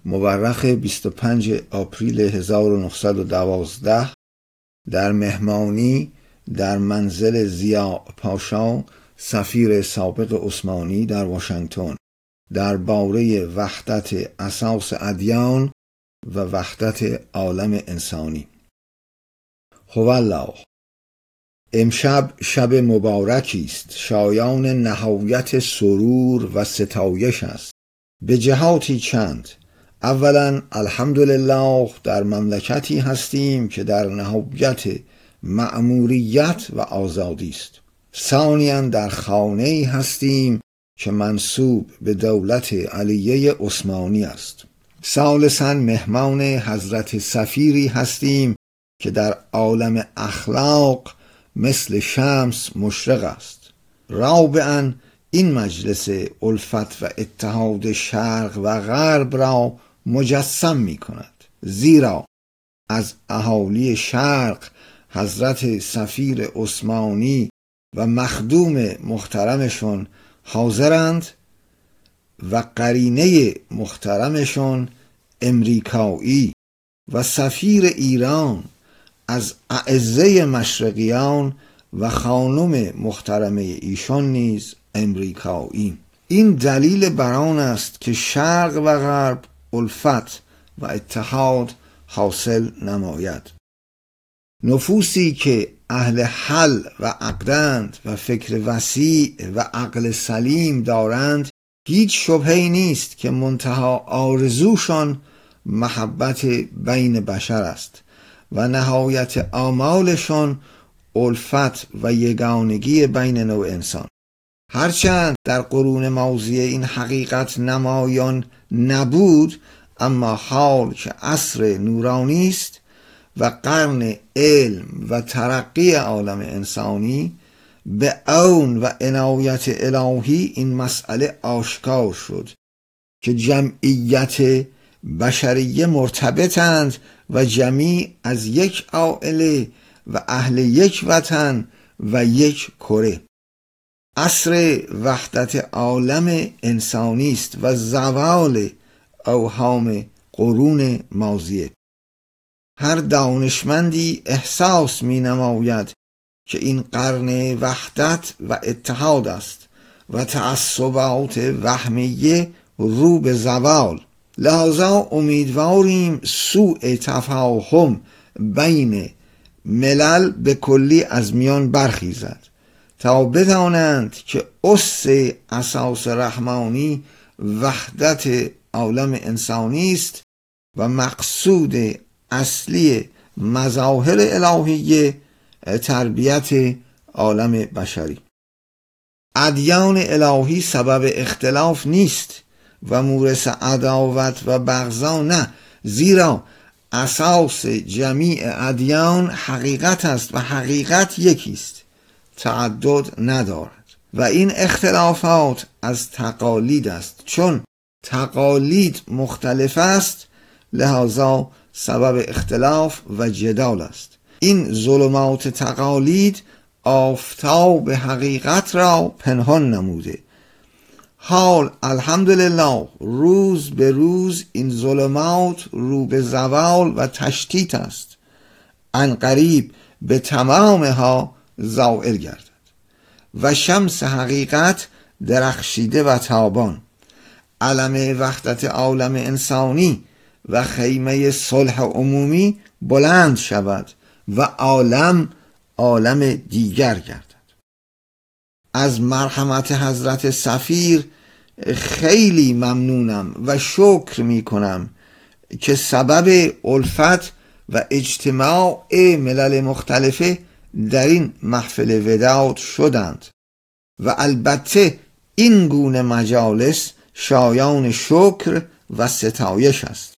مورخ 25 آپریل 1912 در مهمانی در منزل ضیاء پاشا سفیر سابق عثمانی در واشنگتن درباره وحدت اساس ادیان و وحدت عالم انسانی. هوالله، امشب شب مبارکی است، شایان نهایت سرور و ستایش است به جهاتی چند. اولا الحمدلله در مملکتی هستیم که در نهایت مأموریت و آزادی است. ثانیاً در خانه‌ای هستیم که منسوب به دولت علیه عثمانی است. ثالثاً مهمان حضرت سفیری هستیم که در عالم اخلاق مثل شمس مشرق است. رابعاً این مجلس الفت و اتحاد شرق و غرب را مجسم می کند، زیرا از اهالی شرق حضرت سفیر عثمانی و مخدوم محترمشون حاضرند و قرینه محترمشون امریکایی و سفیر ایران از اعزه مشرقیان و خانم محترمه ایشان نیز امریکایی. این دلیل بر آن است که شرق و غرب الفت و اتحاد حاصل نماید. نفوسی که اهل حل و عقدند و فکر وسیع و عقل سلیم دارند، هیچ شبهه‌ای نیست که منتها آرزوشان محبت بین بشر است و نهایت آمالشان الفت و یگانگی بین نوع انسان. هرچند در قرون ماضیه این حقیقت نمایان نبود، اما حال که عصر نورانی است و قرن علم و ترقی عالم انسانی، به عون و عنایت الهی این مسئله آشکار شد که جمعیت بشریه مرتبطند و جمیع از یک عائله و اهل یک وطن و یک کره. عصر وحدت عالم انسانی است و زوال اوهام قرون ماضیه. هر دانشمندی احساس می نماید که این قرن وحدت و اتحاد است و تعصبات وهمیه رو به زوال. لذا امیدواریم سوء تفاهم بین ملل به کلی از میان برخیزد تا بدانند که اساس رحمانی وحدت عالم انسانی است و مقصود اصلی مظاهر الهیه تربیت عالم بشری. ادیان الهی سبب اختلاف نیست و مورث عداوت و بغضا نه، زیرا اساس جمیع ادیان حقیقت است و حقیقت یکی است، تعدد ندارد و این اختلافات از تقالید است. چون تقالید مختلف است، لذا سبب اختلاف و جدال است. این ظلمات تقالید آفتاب حقیقت را پنهان نموده. حال الحمدلله روز به روز این ظلمات رو به زوال و تشتیت است. عنقریب به تمامها زائل گردد و شمس حقیقت درخشیده و تابان، علم وحدت عالم انسانی و خیمه صلح عمومی بلند شود و عالم دیگر گردد. از مرحمت حضرت سفیر خیلی ممنونم و شکر می کنم که سبب الفت و اجتماع ملل مختلفه در این محفل وداع شدند و البته این گونه مجالس شایان شکر و ستایش است.